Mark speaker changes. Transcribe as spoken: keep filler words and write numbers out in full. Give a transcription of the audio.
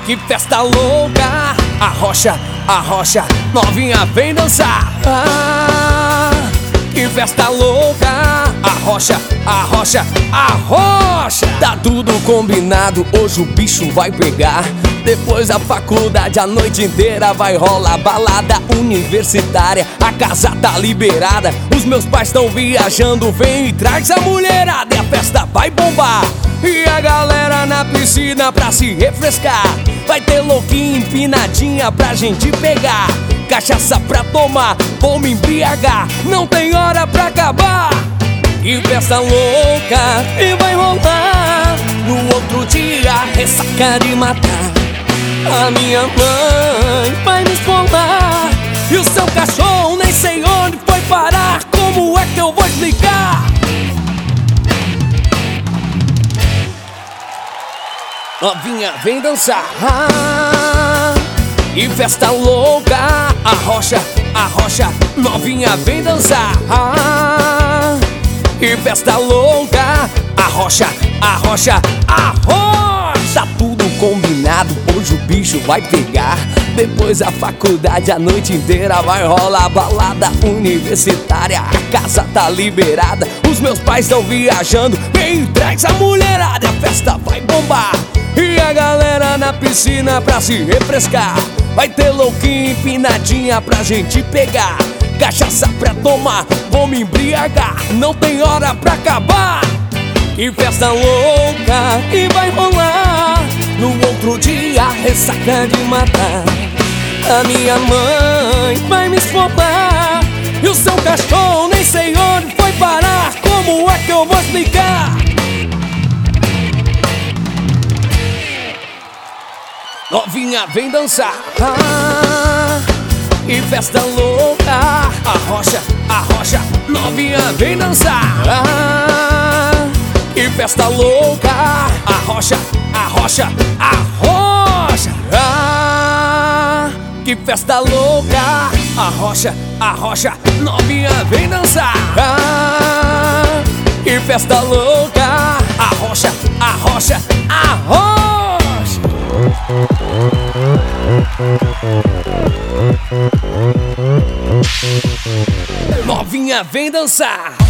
Speaker 1: Que festa louca, arrocha, arrocha, novinha vem dançar. Ah, que festa louca, arrocha, arrocha, arrocha. Tá tudo combinado, hoje o bicho vai pegar. Depois da faculdade, a noite inteira vai rolar balada universitária. A casa tá liberada, os meus pais tão viajando. Vem e traz a mulherada e a festa vai bombar. E a galera na piscina pra se refrescar. Vai ter louquinha empinadinha pra gente pegar. Cachaça pra tomar, vou me embriagar. Não tem hora pra acabar. Que festa louca que vai rolar. No outro dia, ressaca de matar. A minha mãe vai me esfolar. E o seu cachorro nem sei onde foi parar. Como é que eu vou explicar? Novinha vem dançar. Ah, e festa louca, arrocha, arrocha, novinha vem dançar. Ah, e festa louca, arrocha, arrocha, arrocha. Tá tudo combinado, hoje o bicho vai pegar. Depois da faculdade, a noite inteira vai rolar balada universitária. A casa tá liberada, os meus pais estão viajando. Vem e traz a mulherada, a festa vai bombar. E a galera na piscina pra se refrescar. Vai ter louquinha empinadinha pra gente pegar. Cachaça pra tomar, vou me embriagar. Não tem hora pra acabar. Que festa louca que vai rolar. No outro dia, ressaca de matar. A minha mãe vai me esfolar. E o seu cachorro nem sei onde foi parar. Como é que eu vou explicar? Novinha vem dançar. Ah, e festa louca, arrocha, arrocha, novinha vem dançar. Ah, e festa louca, arrocha, arrocha, arrocha. Ah, que festa louca, arrocha, arrocha, novinha vem dançar. Ah, que festa louca, arrocha, arrocha, arrocha. Novinha vem dançar.